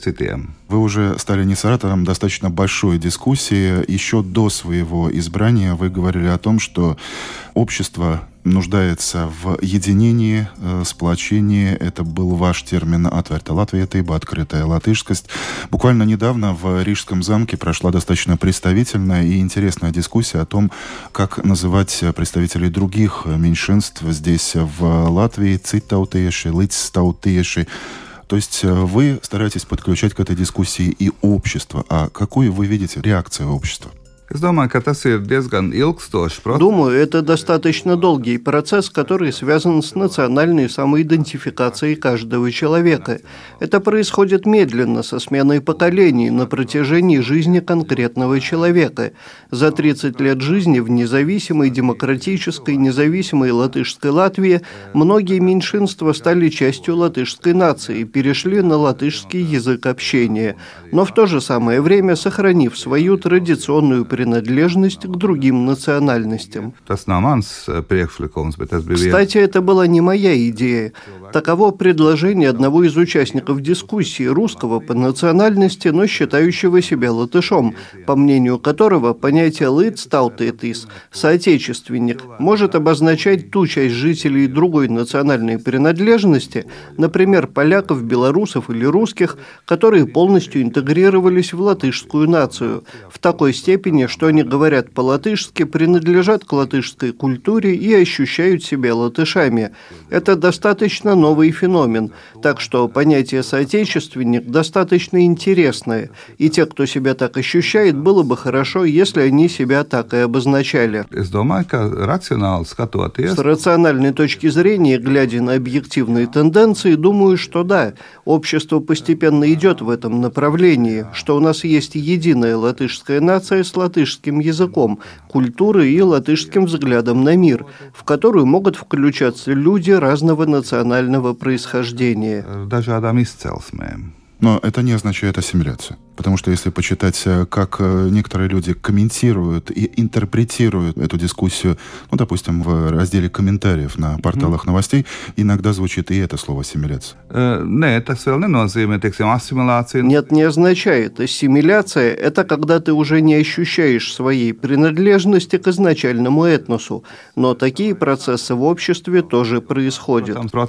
Вы уже стали инициатором достаточно большой дискуссии. Еще до своего избрания вы говорили о том, что общество нуждается в единении, сплочении. Это был ваш термин «Atvērta latvietība», «открытая латышскость». Буквально недавно в Рижском замке прошла достаточно представительная и интересная дискуссия о том, как называть представителей других меньшинств здесь, в Латвии, цитаутиеши, лицтаутиеши. То есть вы стараетесь подключать к этой дискуссии и общество. А какую вы видите реакцию общества? Думаю, это достаточно долгий процесс, который связан с национальной самоидентификацией каждого человека. Это происходит медленно, со сменой поколений, на протяжении жизни конкретного человека. За 30 лет жизни в независимой, демократической, независимой латышской Латвии многие меньшинства стали частью латышской нации и перешли на латышский язык общения, но в то же самое время сохранив свою традиционную принадлежность к другим национальностям. Кстати, это была не моя идея. Таково предложение одного из участников дискуссии, русского по национальности, но считающего себя латышом, по мнению которого понятие «лицтаутиетис» – «соотечественник» может обозначать ту часть жителей другой национальной принадлежности, например, поляков, белорусов или русских, которые полностью интегрировались в латышскую нацию, в такой степени, что они говорят по-латышски, принадлежат к латышской культуре и ощущают себя латышами. Это достаточно новый феномен, так что понятие «соотечественник» достаточно интересное, и те, кто себя так ощущает, было бы хорошо, если они себя так и обозначали. С рациональной точки зрения, глядя на объективные тенденции, думаю, что да, общество постепенно идет в этом направлении, что у нас есть единая латышская нация с латышским языком, культурой и латышским взглядом на мир, в которую могут включаться люди разного национального происхождения. Но это не означает ассимиляцию. Потому что если почитать, как некоторые люди комментируют и интерпретируют эту дискуссию, допустим, в разделе комментариев на порталах новостей, иногда звучит и это слово «ассимиляция». Нет, не означает. Ассимиляция – это когда ты уже не ощущаешь своей принадлежности к изначальному этносу. Но такие процессы в обществе тоже происходят.